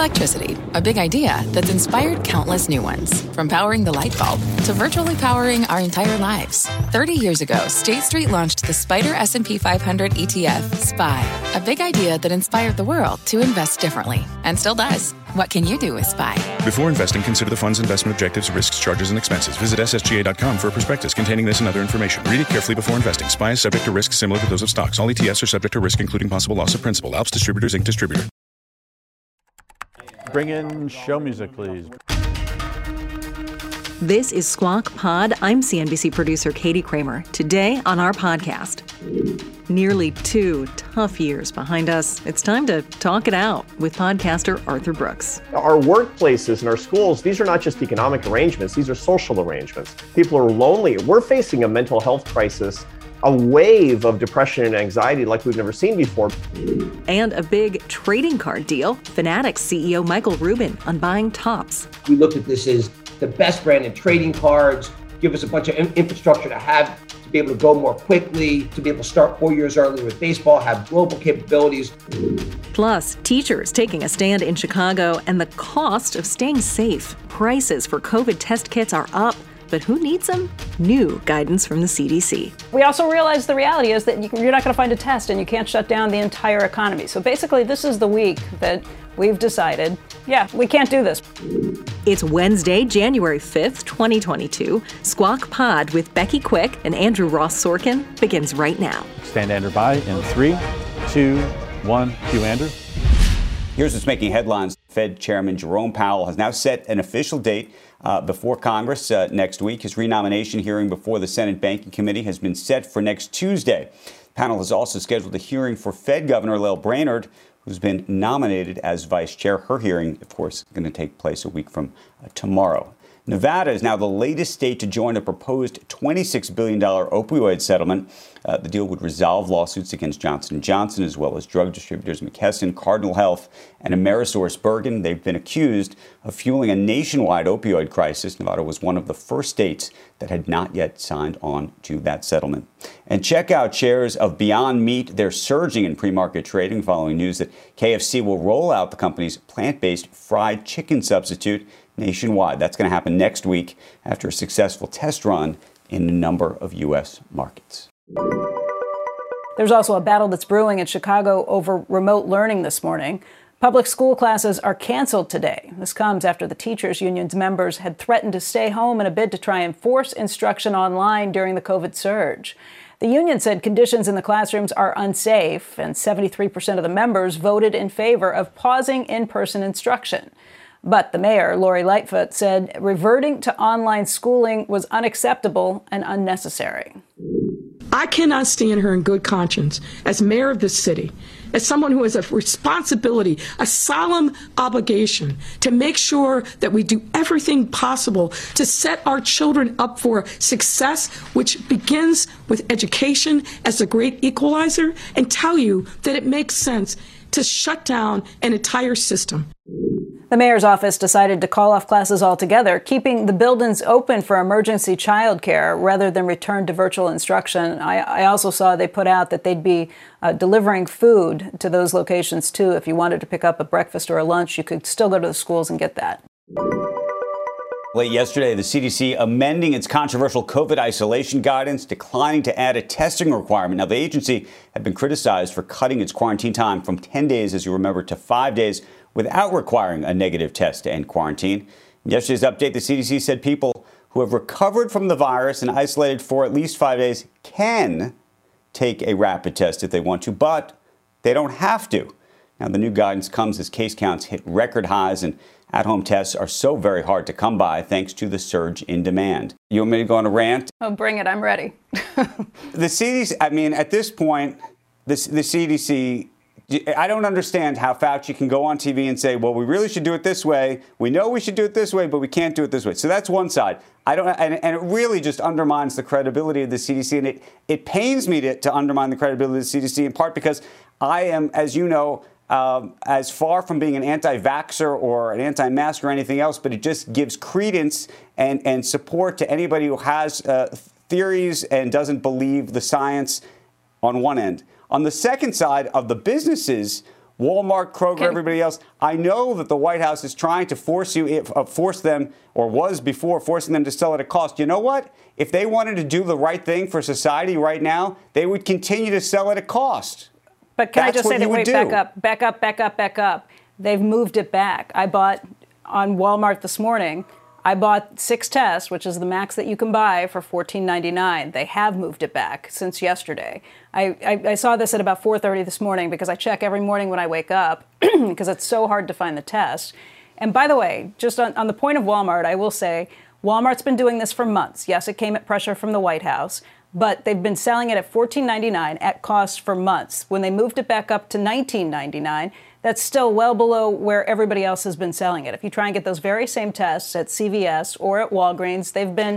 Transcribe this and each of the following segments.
Electricity, a big idea that's inspired countless new ones. From powering the light bulb to virtually powering our entire lives. 30 years ago, State Street launched the SPDR S&P 500 ETF, SPY. A big idea that inspired the world to invest differently. And still does. What can you do with SPY? Before investing, consider the fund's investment objectives, risks, charges, and expenses. Visit ssga.com for a prospectus containing this and other information. Read it carefully before investing. SPY is subject to risks similar to those of stocks. All ETFs are subject to risk, including possible loss of principal. Alps Distributors, Inc. Distributor. Bring in show music, please. This is Squawk Pod. I'm CNBC producer Katie Kramer. Today on our podcast, nearly 2 tough years behind us. It's time to talk it out with podcaster Arthur Brooks. Our workplaces and our schools, these are not just economic arrangements, these are social arrangements. People are lonely. We're facing a mental health crisis, a wave of depression and anxiety like we've never seen before. And a big trading card deal. Fanatics CEO Michael Rubin on buying Topps. We looked at this as the best brand in trading cards, give us a bunch of infrastructure to have, to be able to go more quickly, to be able to start 4 years earlier with baseball, have global capabilities. Plus, teachers taking a stand in Chicago and the cost of staying safe. Prices for COVID test kits are up. But who needs them? New guidance from the CDC. We also realize the reality is that you're not going to find a test and you can't shut down the entire economy. So basically, this is the week that we've decided, we can't do this. It's Wednesday, January 5th, 2022. Squawk Pod with Becky Quick and Andrew Ross Sorkin begins right now. Stand Andrew by in 3, 2, 1. Cue Andrew. Here's what's making headlines. Fed Chairman Jerome Powell has now set an official date before Congress next week. His renomination hearing before the Senate Banking Committee has been set for next Tuesday. The panel has also scheduled a hearing for Fed Governor Lael Brainard, who's been nominated as vice chair. Her hearing, of course, is going to take place a week from tomorrow. Nevada is now the latest state to join a proposed $26 billion opioid settlement. The deal would resolve lawsuits against Johnson & Johnson, as well as drug distributors McKesson, Cardinal Health, and AmerisourceBergen. They've been accused of fueling a nationwide opioid crisis. Nevada was one of the first states that had not yet signed on to that settlement. And check out shares of Beyond Meat. They're surging in pre-market trading following news that KFC will roll out the company's plant-based fried chicken substitute nationwide. That's going to happen next week after a successful test run in a number of U.S. markets. There's also a battle that's brewing in Chicago over remote learning this morning. Public school classes are canceled today. This comes after the teachers union's members had threatened to stay home in a bid to try and force instruction online during the COVID surge. The union said conditions in the classrooms are unsafe, and 73% of the members voted in favor of pausing in-person instruction. But the mayor, Lori Lightfoot, said reverting to online schooling was unacceptable and unnecessary. I cannot stand here in good conscience as mayor of this city, as someone who has a responsibility, a solemn obligation to make sure that we do everything possible to set our children up for success, which begins with education as a great equalizer, and tell you that it makes sense to shut down an entire system. The mayor's office decided to call off classes altogether, keeping the buildings open for emergency childcare rather than return to virtual instruction. I also saw they put out that they'd be delivering food to those locations, too. If you wanted to pick up a breakfast or a lunch, you could still go to the schools and get that. Late yesterday, the CDC amending its controversial COVID isolation guidance, declining to add a testing requirement. Now, the agency had been criticized for cutting its quarantine time from 10 days, as you remember, to 5 days without requiring a negative test to end quarantine. In yesterday's update, the CDC said people who have recovered from the virus and isolated for at least 5 days can take a rapid test if they want to, but they don't have to. Now, the new guidance comes as case counts hit record highs and at-home tests are so very hard to come by thanks to the surge in demand. You want me to go on a rant? Oh, bring it. I'm ready. The CDC, I mean, at this point, the CDC, I don't understand how Fauci can go on TV and say, well, we really should do it this way. We know we should do it this way, but we can't do it this way. So that's one side. And it really just undermines the credibility of the CDC. And it pains me to undermine the credibility of the CDC, in part because I am, as you know, as far from being an anti-vaxxer or an anti-mask or anything else, but it just gives credence and support to anybody who has theories and doesn't believe the science on one end. On the second side of the businesses, Walmart, Kroger, everybody else. I know that the White House is trying to force them, or was before forcing them to sell at a cost. You know what? If they wanted to do the right thing for society right now, they would continue to sell at a cost. But can I just say that, wait, back up. They've moved it back. I bought on Walmart this morning, I bought 6 tests, which is the max that you can buy, for $14.99. They have moved it back since yesterday. I saw this at about 4:30 this morning because I check every morning when I wake up because it's so hard to find the test. And by the way, just on the point of Walmart, I will say Walmart's been doing this for months. Yes, it came at pressure from the White House, but they've been selling it at $14.99 at cost for months. When they moved it back up to $19.99, that's still well below where everybody else has been selling it. If you try and get those very same tests at CVS or at Walgreens, they've been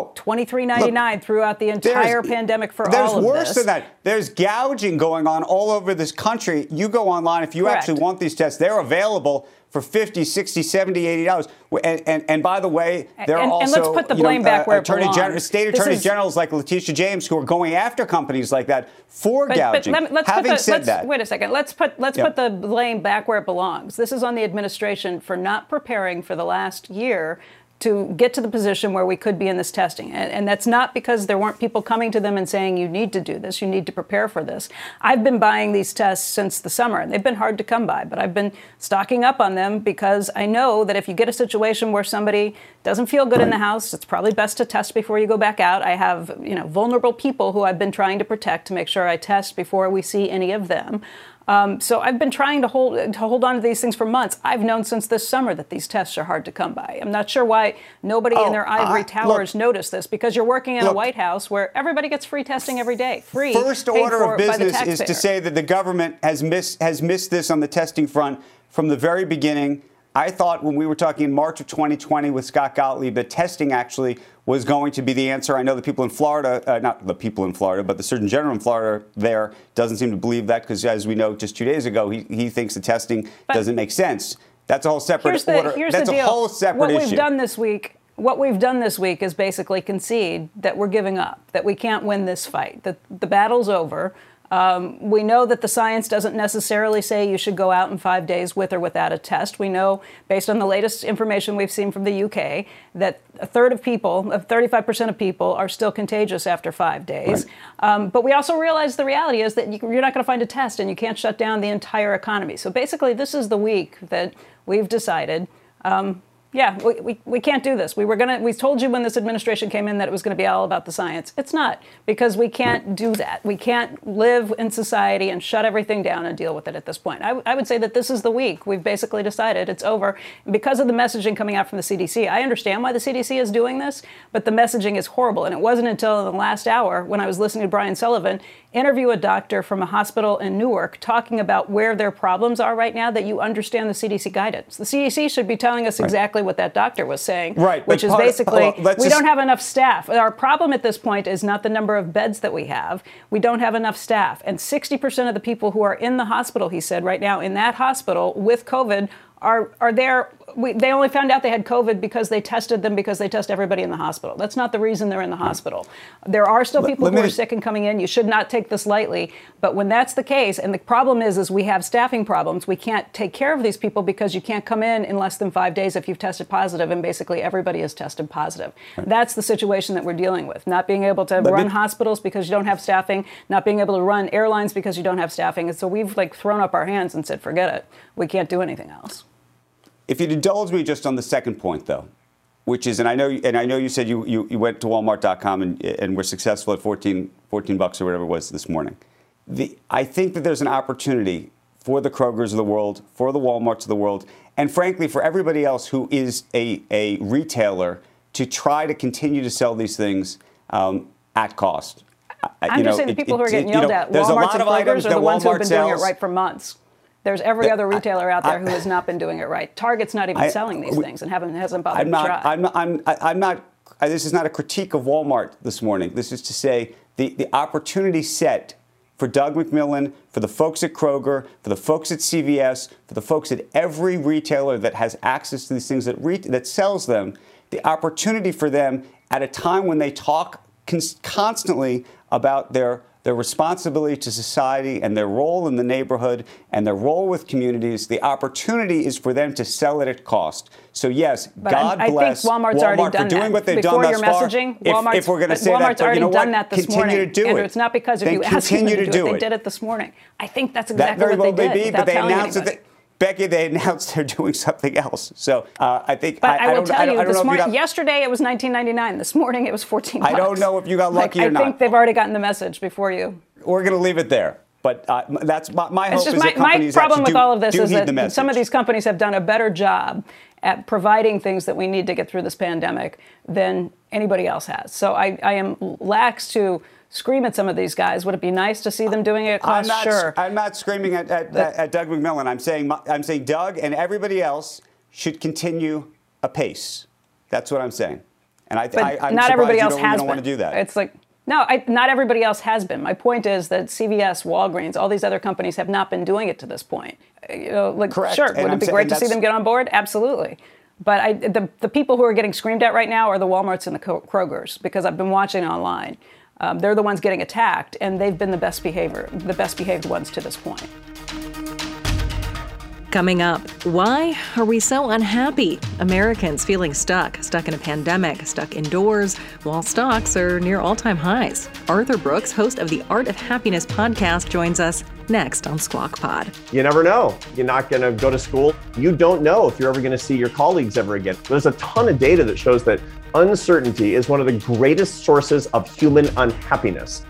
$23.99 throughout the entire pandemic for all of this. There's worse than that. There's gouging going on all over this country. You go online, if you actually want these tests, they're available for $50, $60, $70, $80. And by the way, there are also, let's put the blame back where it belongs. State attorneys generals like Letitia James who are going after companies like that for gouging. Having said that, wait a second. Let's put the blame back where it belongs. This is on the administration for not preparing for the last year to get to the position where we could be in this testing. And that's not because there weren't people coming to them and saying, you need to do this, you need to prepare for this. I've been buying these tests since the summer, and they've been hard to come by, but I've been stocking up on them because I know that if you get a situation where somebody doesn't feel good in the house, it's probably best to test before you go back out. I have, vulnerable people who I've been trying to protect to make sure I test before we see any of them. So I've been trying to hold on to these things for months. I've known since this summer that these tests are hard to come by. I'm not sure why nobody in their ivory towers noticed this, because you're working in a White House where everybody gets free testing every day. Free. First order of business is to say that the government has missed this on the testing front from the very beginning. I thought when we were talking in March of 2020 with Scott Gottlieb that testing actually was going to be the answer. I know the people in Florida, not the people in Florida, but the Surgeon General in Florida there doesn't seem to believe that because, as we know, just 2 days ago, he thinks the testing doesn't make sense. That's a whole separate order. That's a whole separate issue. What we've done this week is basically concede that we're giving up, that we can't win this fight, that the battle's over. We know that the science doesn't necessarily say you should go out in 5 days with or without a test. We know, based on the latest information we've seen from the UK, that a third of people, 35% of people, are still contagious after 5 days. Right. But we also realize the reality is that you're not going to find a test and you can't shut down the entire economy. So basically, this is the week that we've decided, we can't do this. We told you when this administration came in that it was going to be all about the science. It's not, because we can't do that. We can't live in society and shut everything down and deal with it at this point. I would say that this is the week. We've basically decided it's over. And because of the messaging coming out from the CDC, I understand why the CDC is doing this, but the messaging is horrible. And it wasn't until in the last hour when I was listening to Brian Sullivan interview a doctor from a hospital in Newark talking about where their problems are right now that you understand the CDC guidance. The CDC should be telling us exactly what that doctor was saying, which is basically we don't have enough staff. Our problem at this point is not the number of beds that we have. We don't have enough staff. And 60% of the people who are in the hospital, he said, right now in that hospital with COVID are there. They only found out they had COVID because they tested them, because they test everybody in the hospital. That's not the reason they're in the hospital. There are still people who are sick and coming in. You should not take this lightly. But when that's the case, and the problem is we have staffing problems, we can't take care of these people because you can't come in less than 5 days if you've tested positive, and basically everybody has tested positive. Right. That's the situation that we're dealing with. Not being able to run hospitals because you don't have staffing, not being able to run airlines because you don't have staffing. And so we've thrown up our hands and said, forget it. We can't do anything else. If you'd indulge me just on the second point, though, which is, and I know you said you went to Walmart.com and were successful at $14 or whatever it was this morning. I think that there's an opportunity for the Krogers of the world, for the Walmarts of the world, and frankly for everybody else who is a retailer to try to continue to sell these things at cost. I'm just saying the people who are getting yelled at, Walmarts and Krogers, are the ones who have been doing it right for months. There's every other retailer out there who has not been doing it right. Target's not even selling these things and hasn't bothered to try. I'm not. This is not a critique of Walmart this morning. This is to say the opportunity set for Doug McMillon, for the folks at Kroger, for the folks at CVS, for the folks at every retailer that has access to these things that sells them, the opportunity for them at a time when they talk constantly about their their responsibility to society and their role in the neighborhood and their role with communities, the opportunity is for them to sell it at cost. So, yes, but God bless Walmart for doing what they've done thus far. If we're going to say Walmart's that, already you know done what? that this Continue morning. to do Andrew, it. it's not because of you asking them to do it. They did it this morning. I think that's exactly that very what they well did. May be, but they announced that. Becky, they announced they're doing something else. So I think But I will tell you, this morning, got, yesterday it was $19.99. This morning it was $14. I don't know if you got lucky or not. I think they've already gotten the message before you. We're going to leave it there. But that's my hope. Is that my problem with all of this is that the some of these companies have done a better job at providing things that we need to get through this pandemic than anybody else has. So I am lax to scream at some of these guys. Would it be nice to see them doing it at cost? Sure. I'm not screaming at Doug McMillon. I'm saying Doug and everybody else should continue apace. That's what I'm saying. And I'm not everybody else has don't want to do that. It's like, no, not everybody else has been. My point is that CVS, Walgreens, all these other companies have not been doing it to this point. Correct. Sure, would it be great to see them get on board? Absolutely. But the people who are getting screamed at right now are the Walmarts and the Krogers, because I've been watching online. They're the ones getting attacked, and they've been the best behaved ones to this point. Coming up, why are we so unhappy? Americans feeling stuck in a pandemic, stuck indoors, while stocks are near all-time highs. Arthur Brooks, host of the Art of Happiness podcast, joins us next on Squawk Pod. You never know. You're not going to go to school. You don't know if you're ever going to see your colleagues ever again. There's a ton of data that shows that uncertainty is one of the greatest sources of human unhappiness.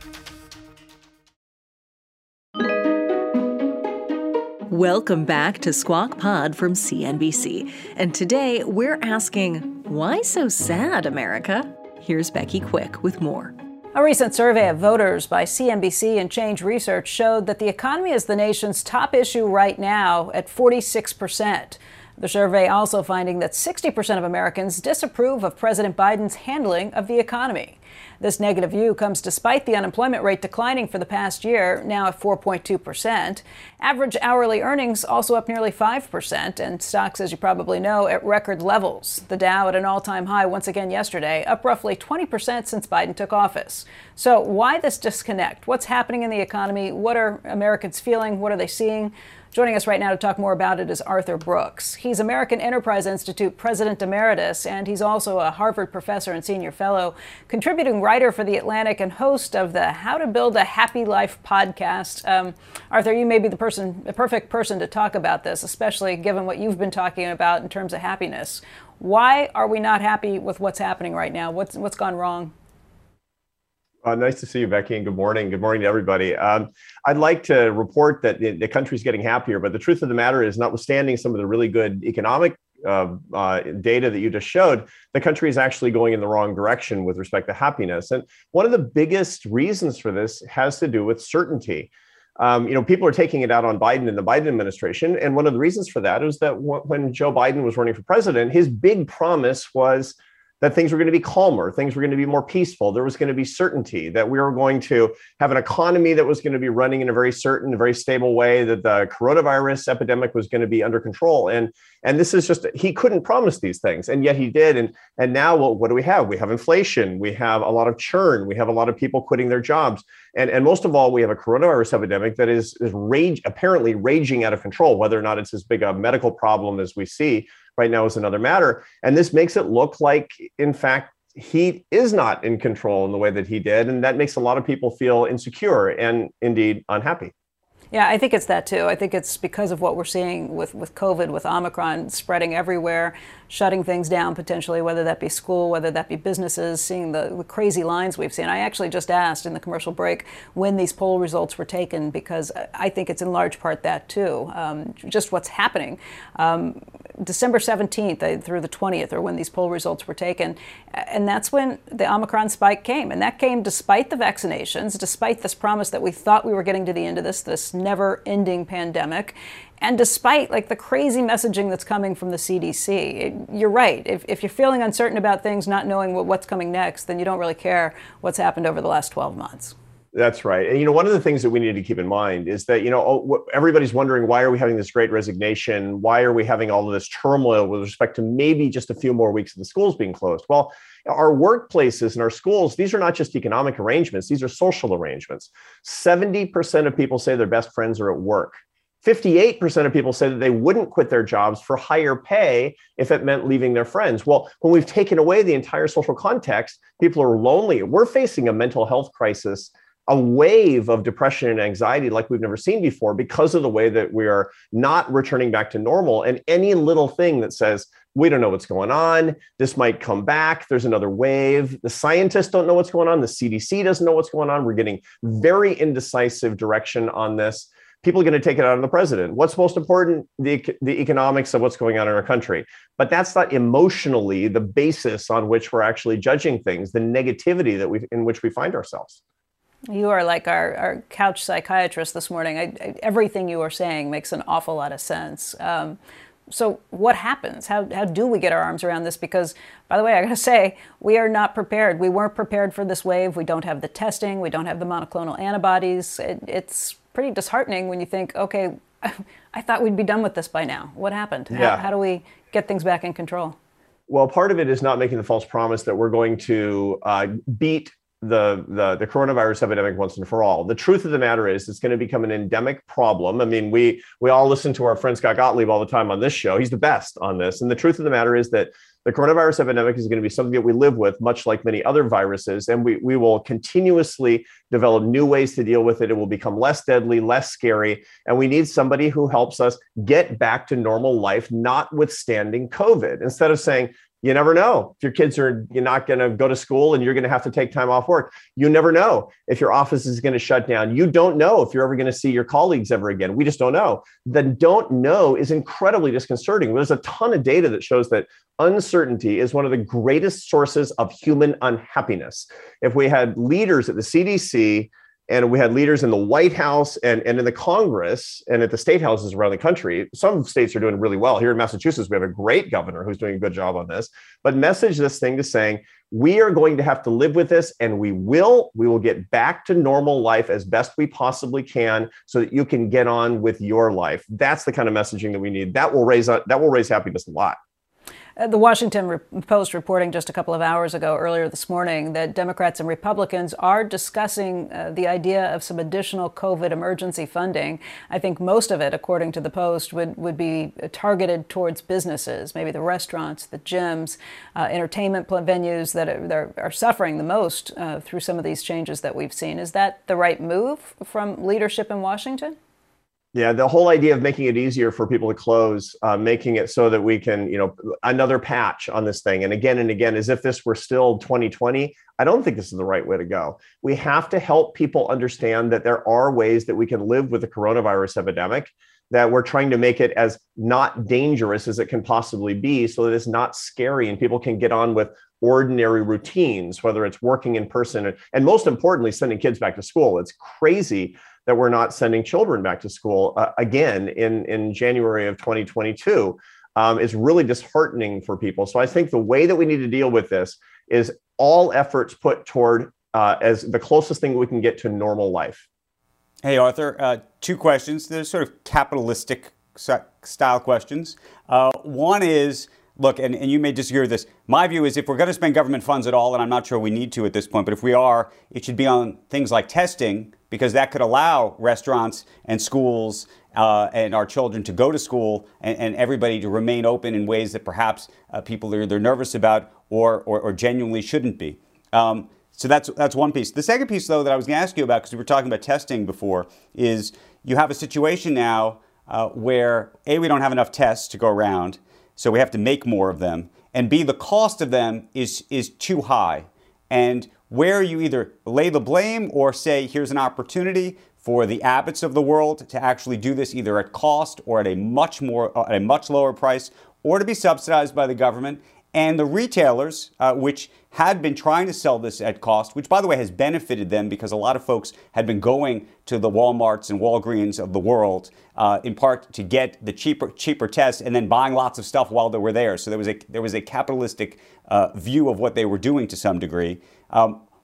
Welcome back to Squawk Pod from CNBC. And today we're asking, why so sad, America? Here's Becky Quick with more. A recent survey of voters by CNBC and Change Research showed that the economy is the nation's top issue right now at 46%. The survey also finding that 60% of Americans disapprove of President Biden's handling of the economy. This negative view comes despite the unemployment rate declining for the past year, now at 4.2%. Average hourly earnings also up nearly 5%, and stocks, as you probably know, at record levels. The Dow at an all-time high once again yesterday, up roughly 20% since Biden took office. So why this disconnect? What's happening in the economy? What are Americans feeling? What are they seeing? Joining us right now to talk more about it is Arthur Brooks. He's American Enterprise Institute President Emeritus, and he's also a Harvard professor and senior fellow, contributing writer for The Atlantic and host of the How to Build a Happy Life podcast. Arthur, you may be the perfect person to talk about this, especially given what you've been talking about in terms of happiness. Why are we not happy with what's happening right now? What's gone wrong? Nice to see you, Becky, and good morning. Good morning to everybody. I'd like to report that the country's getting happier, but the truth of the matter is, notwithstanding some of the really good economic data that you just showed, the country is actually going in the wrong direction with respect to happiness. And one of the biggest reasons for this has to do with certainty. People are taking it out on Biden and the Biden administration. And one of the reasons for that is that when Joe Biden was running for president, his big promise was that things were going to be calmer, things were going to be more peaceful. There was going to be certainty that we were going to have an economy that was going to be running in a very certain, very stable way, that the coronavirus epidemic was going to be under control. And this is just, he couldn't promise these things, and yet he did. And now what do we have? We have inflation. We have a lot of churn. We have a lot of people quitting their jobs. And most of all, we have a coronavirus epidemic that is apparently raging out of control. Whether or not it's as big a medical problem as we see right now is another matter. And this makes it look like, in fact, he is not in control in the way that he did. And that makes a lot of people feel insecure and indeed unhappy. Yeah, I think it's that too. I think it's because of what we're seeing with COVID, with Omicron spreading everywhere, shutting things down potentially, whether that be school, whether that be businesses, seeing the crazy lines we've seen. I actually just asked in the commercial break when these poll results were taken, because I think it's in large part that too, just what's happening. December 17th through the 20th are when these poll results were taken. And that's when the Omicron spike came. And that came despite the vaccinations, despite this promise that we thought we were getting to the end of this never-ending pandemic. And despite the crazy messaging that's coming from the CDC, you're right. If you're feeling uncertain about things, not knowing what's coming next, then you don't really care what's happened over the last 12 months. That's right. And, one of the things that we need to keep in mind is that, everybody's wondering, why are we having this great resignation? Why are we having all of this turmoil with respect to maybe just a few more weeks of the schools being closed? Well, our workplaces and our schools, these are not just economic arrangements. These are social arrangements. 70% of people say their best friends are at work. 58% of people say that they wouldn't quit their jobs for higher pay if it meant leaving their friends. Well, when we've taken away the entire social context, people are lonely. We're facing a mental health crisis, a wave of depression and anxiety like we've never seen before because of the way that we are not returning back to normal. And any little thing that says, we don't know what's going on, this might come back, there's another wave, the scientists don't know what's going on, the CDC doesn't know what's going on, we're getting very indecisive direction on this. People are going to take it out on the president. What's most important? The economics of what's going on in our country. But that's not emotionally the basis on which we're actually judging things, the negativity in which we find ourselves. You are like our couch psychiatrist this morning. Everything you are saying makes an awful lot of sense. So what happens? How do we get our arms around this? Because, by the way, I got to say, we are not prepared. We weren't prepared for this wave. We don't have the testing. We don't have the monoclonal antibodies. It's pretty disheartening when you think, okay, I thought we'd be done with this by now. What happened? Yeah. How do we get things back in control? Well, part of it is not making the false promise that we're going to beat the coronavirus epidemic once and for all. The truth of the matter is it's going to become an endemic problem. I mean, we all listen to our friend Scott Gottlieb all the time on this show. He's the best on this. And the truth of the matter is that the coronavirus epidemic is going to be something that we live with, much like many other viruses. And we will continuously develop new ways to deal with it. It will become less deadly, less scary. And we need somebody who helps us get back to normal life, notwithstanding COVID. Instead of saying, you never know if your kids you're not going to go to school and you're going to have to take time off work. You never know if your office is going to shut down. You don't know if you're ever going to see your colleagues ever again. We just don't know. The don't know is incredibly disconcerting. There's a ton of data that shows that uncertainty is one of the greatest sources of human unhappiness. If we had leaders at the CDC and we had leaders in the White House and in the Congress and at the state houses around the country, some states are doing really well. Here in Massachusetts, we have a great governor who's doing a good job on this. But message this thing to saying, we are going to have to live with this, and we will get back to normal life as best we possibly can so that you can get on with your life. That's the kind of messaging that we need. That will raise happiness a lot. The Washington Post reporting just a couple of hours ago, earlier this morning, that Democrats and Republicans are discussing the idea of some additional COVID emergency funding. I think most of it, according to the Post, would be targeted towards businesses, maybe the restaurants, the gyms, entertainment venues that are suffering the most through some of these changes that we've seen. Is that the right move from leadership in Washington? Yeah, the whole idea of making it easier for people to close, making it so that we can, another patch on this thing. And again, as if this were still 2020, I don't think this is the right way to go. We have to help people understand that there are ways that we can live with the coronavirus epidemic, that we're trying to make it as not dangerous as it can possibly be so that it's not scary and people can get on with ordinary routines, whether it's working in person and most importantly, sending kids back to school. It's crazy that we're not sending children back to school again in January of 2022. It's really disheartening for people. So I think the way that we need to deal with this is all efforts put toward as the closest thing we can get to normal life. Hey, Arthur, two questions. They're sort of capitalistic style questions. One is, look, and you may disagree with this. My view is if we're going to spend government funds at all, and I'm not sure we need to at this point, but if we are, it should be on things like testing, because that could allow restaurants and schools and our children to go to school and everybody to remain open in ways that perhaps people are either nervous about or genuinely shouldn't be. So that's one piece. The second piece, though, that I was going to ask you about, because we were talking about testing before, is you have a situation now where, A, we don't have enough tests to go around, so we have to make more of them, and B, the cost of them is too high. And where you either lay the blame or say, here's an opportunity for the Abbotts of the world to actually do this either at cost or at a much lower price, or to be subsidized by the government. And the retailers, which had been trying to sell this at cost, which, by the way, has benefited them because a lot of folks had been going to the Walmarts and Walgreens of the world, in part to get the cheaper tests and then buying lots of stuff while they were there. So there was a capitalistic view of what they were doing to some degree.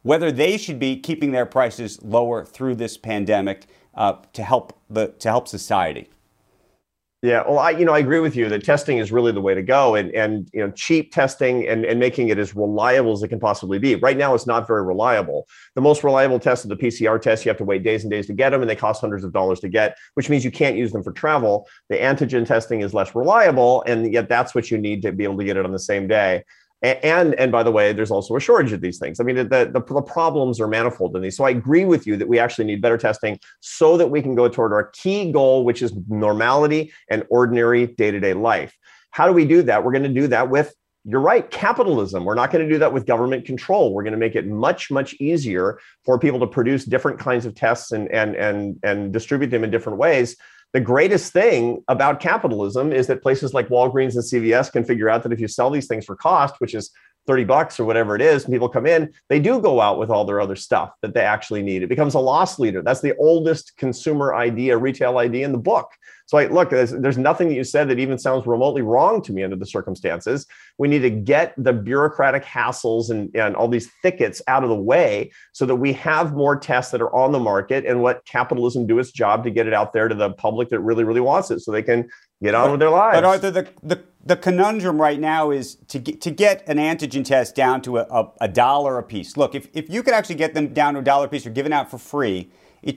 whether they should be keeping their prices lower through this pandemic to help society. Yeah, well, I agree with you that testing is really the way to go, and cheap testing and making it as reliable as it can possibly be. Right now, it's not very reliable. The most reliable test is the PCR test. You have to wait days and days to get them, and they cost hundreds of dollars to get, which means you can't use them for travel. The antigen testing is less reliable, and yet that's what you need to be able to get it on the same day. And by the way, there's also a shortage of these things. I mean, the problems are manifold in these. So I agree with you that we actually need better testing so that we can go toward our key goal, which is normality and ordinary day-to-day life. How do we do that? We're going to do that with, you're right, capitalism. We're not going to do that with government control. We're going to make it much, much easier for people to produce different kinds of tests and distribute them in different ways. The greatest thing about capitalism is that places like Walgreens and CVS can figure out that if you sell these things for cost, which is $30 or whatever it is, and people come in, they do go out with all their other stuff that they actually need. It becomes a loss leader. That's the oldest consumer idea, retail idea in the book. So look, there's nothing that you said that even sounds remotely wrong to me under the circumstances. We need to get the bureaucratic hassles and all these thickets out of the way so that we have more tests that are on the market, and let capitalism do its job to get it out there to the public that really, really wants it so they can get on with their lives. But Arthur, the conundrum right now is to get an antigen test down to a dollar a piece. Look, if you could actually get them down to $1 a piece or given out for free,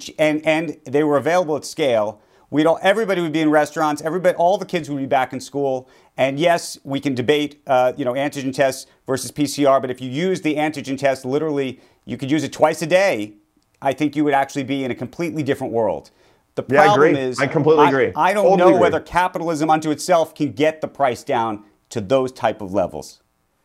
and they were available at scale, everybody would be in restaurants. All the kids would be back in school. And yes, we can debate, antigen tests versus PCR. But if you use the antigen test, literally, you could use it twice a day. I think you would actually be in a completely different world. The problem is, I completely agree. I don't know whether capitalism unto itself can get the price down to those type of levels.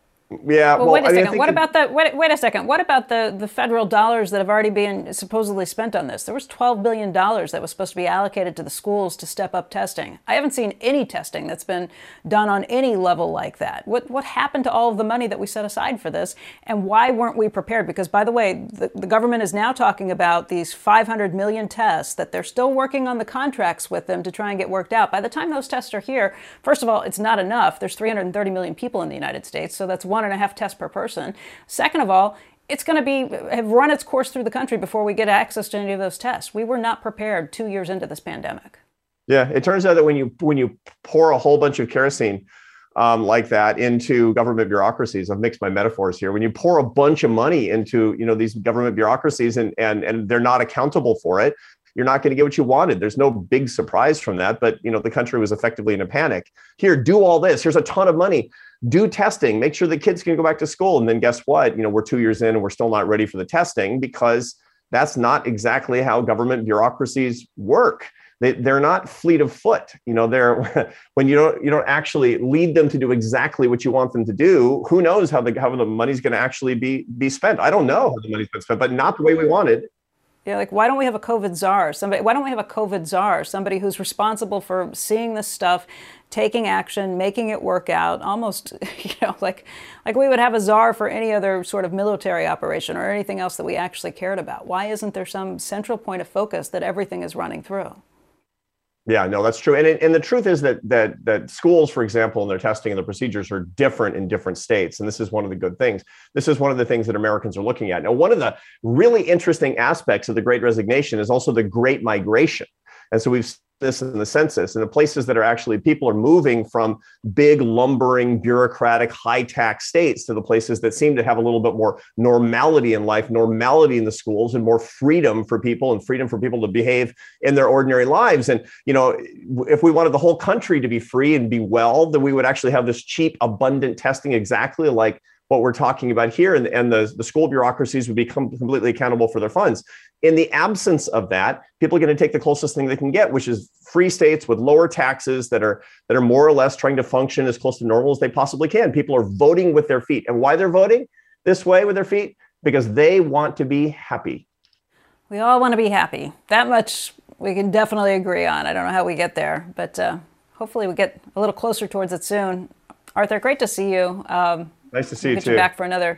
Yeah. Well, wait a second. What about wait a second. What about the federal dollars that have already been supposedly spent on this? There was $12 billion that was supposed to be allocated to the schools to step up testing. I haven't seen any testing that's been done on any level like that. What happened to all of the money that we set aside for this, and why weren't we prepared? Because, by the way, the government is now talking about these 500 million tests that they're still working on the contracts with them to try and get worked out. By the time those tests are here, first of all, it's not enough. There's 330 million people in the United States, so that's 1.5 tests per person. Second of all, it's going to have run its course through the country before we get access to any of those tests. We were not prepared 2 years into this pandemic. Yeah, it turns out that when you pour a whole bunch of kerosene like that into government bureaucracies, I've mixed my metaphors here. When you pour a bunch of money into these government bureaucracies and they're not accountable for it, you're not going to get what you wanted. There's no big surprise from that, but the country was effectively in a panic. Here, do all this. Here's a ton of money. Do testing. Make sure the kids can go back to school. And then guess what? We're 2 years in and we're still not ready for the testing, because that's not exactly how government bureaucracies work. They're not fleet of foot. They're when you don't actually lead them to do exactly what you want them to do. Who knows how the money's going to actually be spent? I don't know how the money's been spent, but not the way we wanted. Yeah, why don't we have a COVID czar? Why don't we have a COVID czar? Somebody who's responsible for seeing this stuff, taking action, making it work out, almost, like we would have a czar for any other sort of military operation or anything else that we actually cared about. Why isn't there some central point of focus that everything is running through? Yeah, no, that's true. And the truth is that schools, for example, and their testing and the procedures are different in different states. And this is one of the good things. This is one of the things that Americans are looking at. Now, one of the really interesting aspects of the Great Resignation is also the Great Migration. And so we've seen this in the census, and the places that are actually people are moving from big, lumbering, bureaucratic, high-tax states to the places that seem to have a little bit more normality in life, normality in the schools, and more freedom for people and freedom for people to behave in their ordinary lives. And, if we wanted the whole country to be free and be well, then we would actually have this cheap, abundant testing exactly like what we're talking about here, and the school bureaucracies would become completely accountable for their funds. In the absence of that, people are going to take the closest thing they can get, which is free states with lower taxes that are more or less trying to function as close to normal as they possibly can. People are voting with their feet. And why they're voting this way with their feet? Because they want to be happy. We all want to be happy. That much we can definitely agree on. I don't know how we get there, but hopefully we get a little closer towards it soon. Arthur, great to see you. Nice to see you too. Get you back for another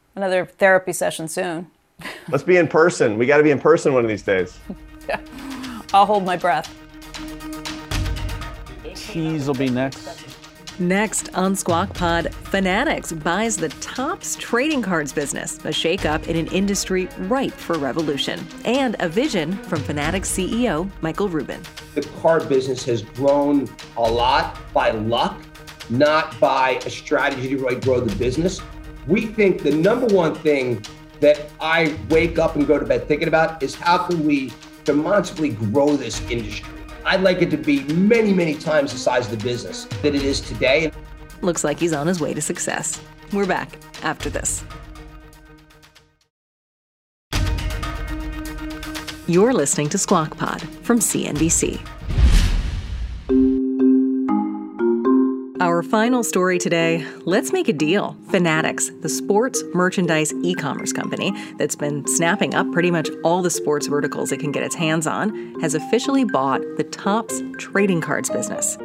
therapy session soon. Let's be in person. We got to be in person one of these days. Yeah. I'll hold my breath. Cheese will be next. Next on Squawk Pod, Fanatics buys the Topps trading cards business, a shakeup in an industry ripe for revolution, and a vision from Fanatics CEO Michael Rubin. The card business has grown a lot by luck, not by a strategy to really grow the business. We think the number one thing that I wake up and go to bed thinking about is how can we demonstrably grow this industry? I'd like it to be many, many times the size of the business that it is today. Looks like he's on his way to success. We're back after this. You're listening to Squawk Pod from CNBC. Our final story today, let's make a deal. Fanatics, the sports merchandise e-commerce company that's been snapping up pretty much all the sports verticals it can get its hands on, has officially bought the Topps trading cards business.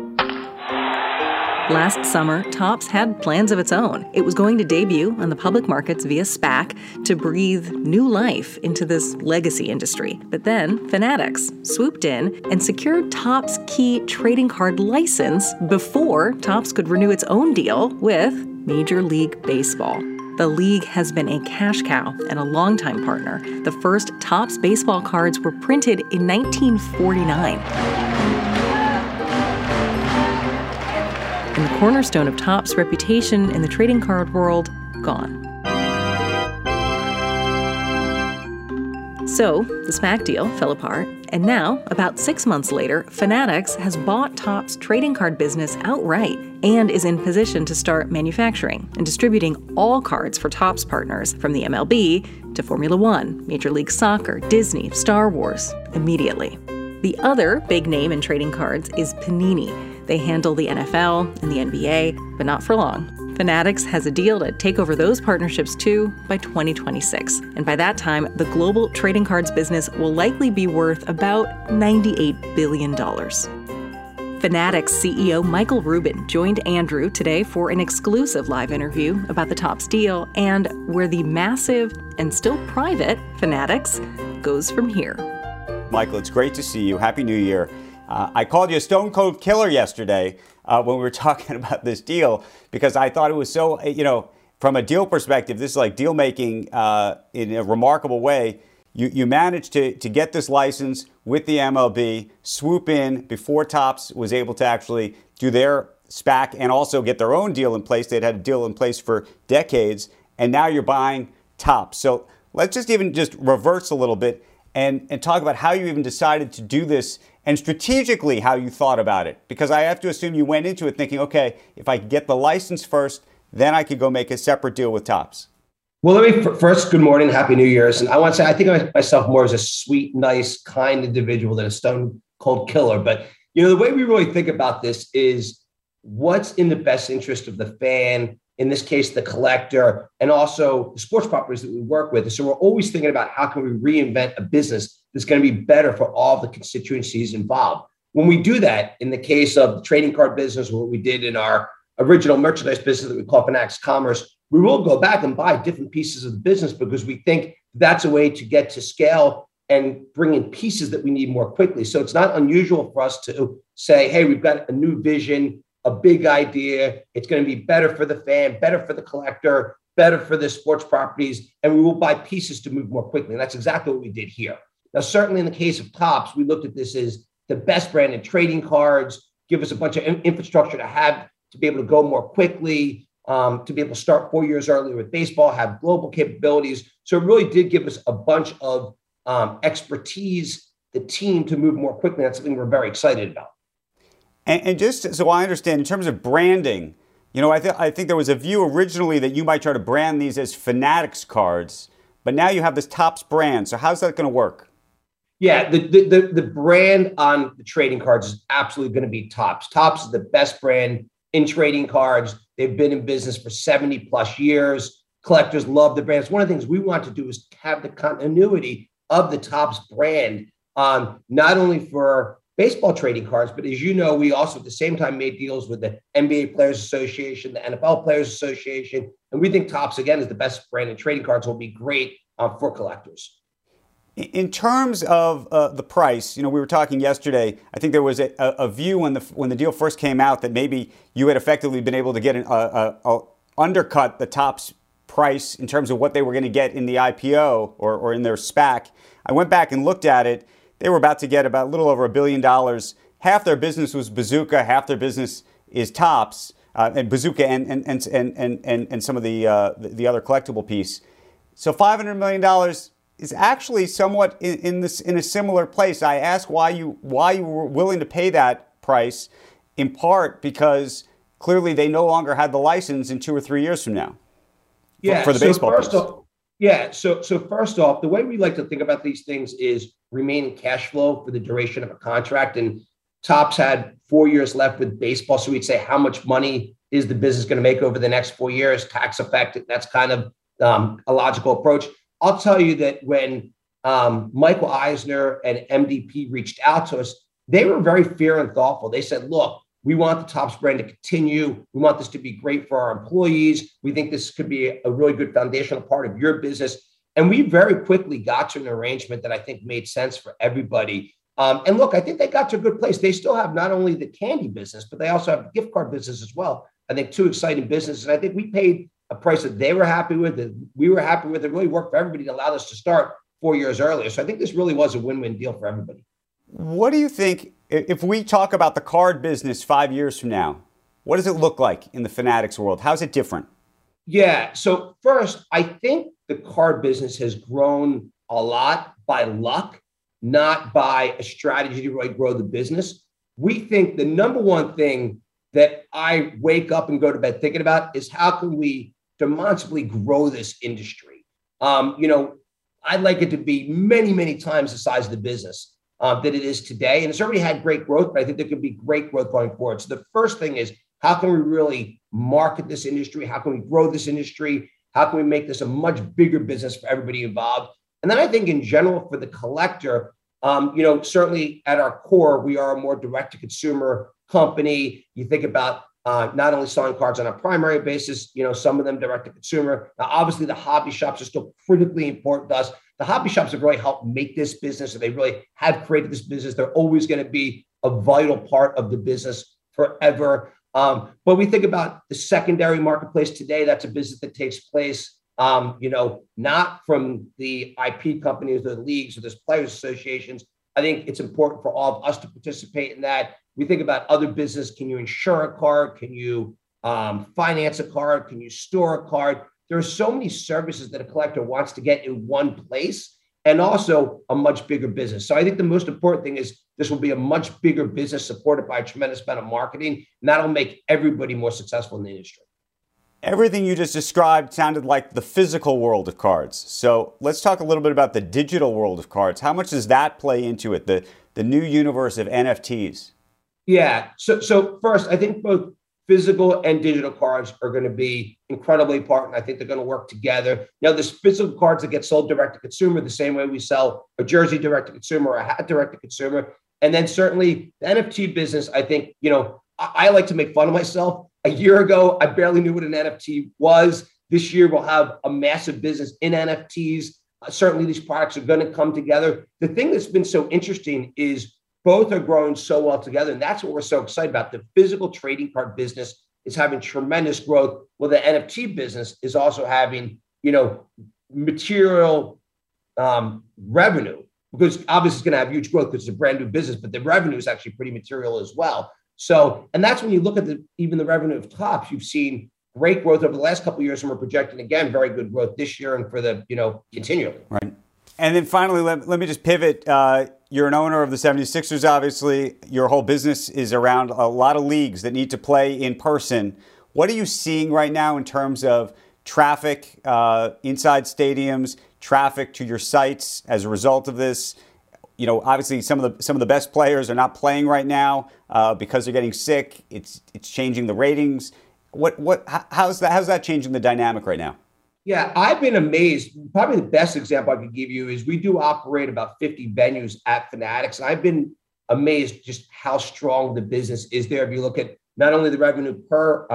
Last summer, Topps had plans of its own. It was going to debut on the public markets via SPAC to breathe new life into this legacy industry. But then Fanatics swooped in and secured Topps' key trading card license before Topps could renew its own deal with Major League Baseball. The league has been a cash cow and a longtime partner. The first Topps baseball cards were printed in 1949. And the cornerstone of Topps' reputation in the trading card world, gone. So, the SPAC deal fell apart, and now, about 6 months later, Fanatics has bought Topps' trading card business outright and is in position to start manufacturing and distributing all cards for Topps partners, from the MLB to Formula One, Major League Soccer, Disney, Star Wars, immediately. The other big name in trading cards is Panini. They handle the NFL and the NBA, but not for long. Fanatics has a deal to take over those partnerships too by 2026. And by that time, the global trading cards business will likely be worth about $98 billion. Fanatics CEO Michael Rubin joined Andrew today for an exclusive live interview about the Topps deal and where the massive and still private Fanatics goes from here. Michael, it's great to see you. Happy New Year. I called you a stone cold killer yesterday when we were talking about this deal because I thought it was so, from a deal perspective, this is like deal making in a remarkable way. You managed to get this license with the MLB, swoop in before Topps was able to actually do their SPAC and also get their own deal in place. They'd had a deal in place for decades, and now you're buying Topps. So let's just reverse a little bit and talk about how you even decided to do this and strategically how you thought about it. Because I have to assume you went into it thinking, okay, if I get the license first, then I could go make a separate deal with Topps. Well, let me first, good morning, Happy New Year's. And I want to say, I think of myself more as a sweet, nice, kind individual than a stone cold killer. But, the way we really think about this is what's in the best interest of the fan, in this case, the collector, and also the sports properties that we work with. So we're always thinking about how can we reinvent a business that's going to be better for all the constituencies involved. When we do that, in the case of the trading card business, what we did in our original merchandise business that we call Fanatics Commerce, we will go back and buy different pieces of the business because we think that's a way to get to scale and bring in pieces that we need more quickly. So it's not unusual for us to say, hey, we've got a new vision, a big idea. It's going to be better for the fan, better for the collector, better for the sports properties, and we will buy pieces to move more quickly. And that's exactly what we did here. Now, certainly in the case of Topps, we looked at this as the best brand in trading cards, give us a bunch of infrastructure to be able to go more quickly, to be able to start 4 years earlier with baseball, have global capabilities. So it really did give us a bunch of expertise, the team to move more quickly. That's something we're very excited about. And just so I understand, in terms of branding, I think there was a view originally that you might try to brand these as Fanatics cards, but now you have this Topps brand. So how's that going to work? Yeah, the brand on the trading cards is absolutely going to be Topps. Topps is the best brand in trading cards. They've been in business for 70 plus years. Collectors love the brand. One of the things we want to do is have the continuity of the Topps brand, not only for baseball trading cards, but as you know, we also at the same time made deals with the NBA Players Association, the NFL Players Association, and we think Topps, again, is the best brand in trading cards, will be great for collectors. In terms of the price, we were talking yesterday. I think there was a view when the deal first came out that maybe you had effectively been able to get undercut the Topps price in terms of what they were going to get in the IPO or in their SPAC. I went back and looked at it. They were about to get about a little over $1 billion. Half their business was Bazooka, half their business is Topps, and Bazooka and some of the other collectible piece. So $500 million is actually somewhat in a similar place. I asked why you were willing to pay that price, in part because clearly they no longer had the license in 2 or 3 years from now. For the baseball. So first off, the way we like to think about these things is remaining cash flow for the duration of a contract. And Topps had 4 years left with baseball, so we'd say how much money is the business going to make over the next 4 years, tax effect. That's kind of a logical approach. I'll tell you that when Michael Eisner and MDP reached out to us, they were very fair and thoughtful. They said, look, we want the Topps brand to continue. We want this to be great for our employees. We think this could be a really good foundational part of your business. And we very quickly got to an arrangement that I think made sense for everybody. And look, I think they got to a good place. They still have not only the candy business, but they also have the gift card business as well. I think 2 exciting businesses. And I think we paid a price that they were happy with, that we were happy with. It really worked for everybody. It allowed us to start 4 years earlier. So I think this really was a win-win deal for everybody. What do you think, if we talk about the card business 5 years from now, what does it look like in the Fanatics world? How's it different? Yeah. So first, I think the card business has grown a lot by luck, not by a strategy to really grow the business. We think the number one thing that I wake up and go to bed thinking about is how can we demonstrably grow this industry? I'd like it to be many, many times the size of the business that it is today. And it's already had great growth, but I think there could be great growth going forward. So the first thing is, how can we really market this industry? How can we grow this industry? How can we make this a much bigger business for everybody involved? And then I think in general for the collector, certainly at our core, we are a more direct-to-consumer company. You think about not only selling cards on a primary basis, some of them direct-to-consumer. Now, obviously, the hobby shops are still critically important to us. The hobby shops have really helped make this business, and they really have created this business. They're always going to be a vital part of the business forever. But we think about the secondary marketplace today. That's a business that takes place, not from the IP companies or the leagues or the players associations. I think it's important for all of us to participate in that. We think about other business. Can you insure a card? Can you finance a card? Can you store a card? There are so many services that a collector wants to get in one place, and also a much bigger business. So I think the most important thing is this will be a much bigger business supported by a tremendous amount of marketing, and that'll make everybody more successful in the industry. Everything you just described sounded like the physical world of cards. So let's talk a little bit about the digital world of cards. How much does that play into it, the new universe of NFTs? Yeah. So first, I think both physical and digital cards are going to be incredibly important. I think they're going to work together. Now, there's physical cards that get sold direct to consumer the same way we sell a jersey direct to consumer or a hat direct to consumer. And then certainly the NFT business, I think, I like to make fun of myself. A year ago, I barely knew what an NFT was. This year, we'll have a massive business in NFTs. Certainly, these products are going to come together. The thing that's been so interesting is both are growing so well together. And that's what we're so excited about. The physical trading card business is having tremendous growth, while the NFT business is also having, material revenue, because obviously it's going to have huge growth because it's a brand new business, but the revenue is actually pretty material as well. So, and that's when you look at even the revenue of Topps, you've seen great growth over the last couple of years, and we're projecting, again, very good growth this year and for the, continually. Right. And then finally, let me just pivot. You're an owner of the 76ers, obviously. Your whole business is around a lot of leagues that need to play in person. What are you seeing right now in terms of traffic inside stadiums, traffic to your sites as a result of this? Obviously some of the best players are not playing right now because they're getting sick. It's changing the ratings. How's that changing the dynamic right now? Yeah, I've been amazed. Probably the best example I could give you is we do operate about 50 venues at Fanatics. And I've been amazed just how strong the business is there. If you look at not only the revenue per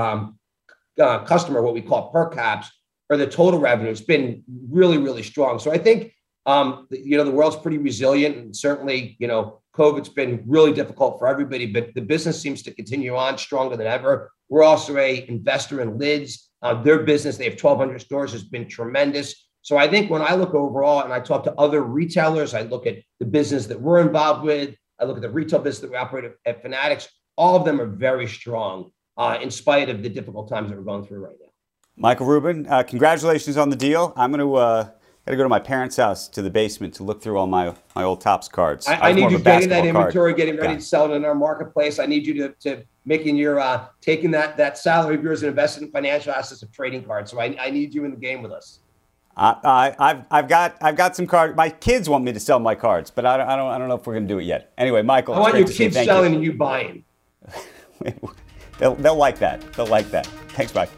customer, what we call per caps, or the total revenue, it's been really, really strong. So I think The world's pretty resilient, and certainly, COVID's been really difficult for everybody, but the business seems to continue on stronger than ever. We're also an investor in Lids. Their business, they have 1,200 stores, has been tremendous. So I think when I look overall and I talk to other retailers, I look at the business that we're involved with, I look at the retail business that we operate at Fanatics, all of them are very strong in spite of the difficult times that we're going through right now. Michael Rubin, congratulations on the deal. I'm going to got to go to my parents' house to the basement to look through all my old Topps cards. I need you getting that inventory, getting ready to sell it in our marketplace. I need you to making your taking that salary of yours and investing in financial assets of trading cards. So I need you in the game with us. I've got some cards. My kids want me to sell my cards, but I don't know if we're going to do it yet. Anyway, Michael, I want your kids selling and you buying. They'll like that. They'll like that. Thanks, Mike.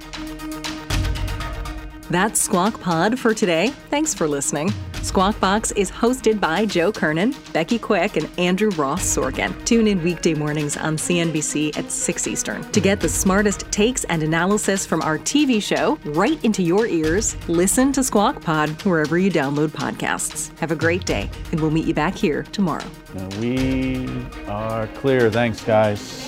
That's Squawk Pod for today. Thanks for listening. Squawk Box is hosted by Joe Kernan, Becky Quick, and Andrew Ross Sorkin. Tune in weekday mornings on CNBC at 6 Eastern to get the smartest takes and analysis from our TV show right into your ears. Listen to Squawk Pod wherever you download podcasts. Have a great day, and we'll meet you back here tomorrow. We are clear. Thanks, guys.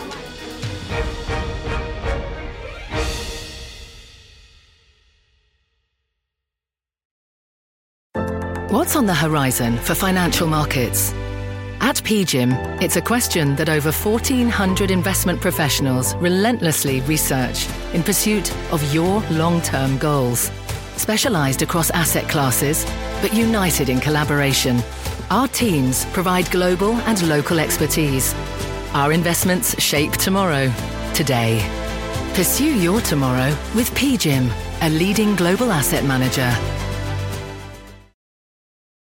What's on the horizon for financial markets? At PGIM, it's a question that over 1,400 investment professionals relentlessly research in pursuit of your long-term goals. Specialized across asset classes, but united in collaboration, our teams provide global and local expertise. Our investments shape tomorrow, today. Pursue your tomorrow with PGIM, a leading global asset manager.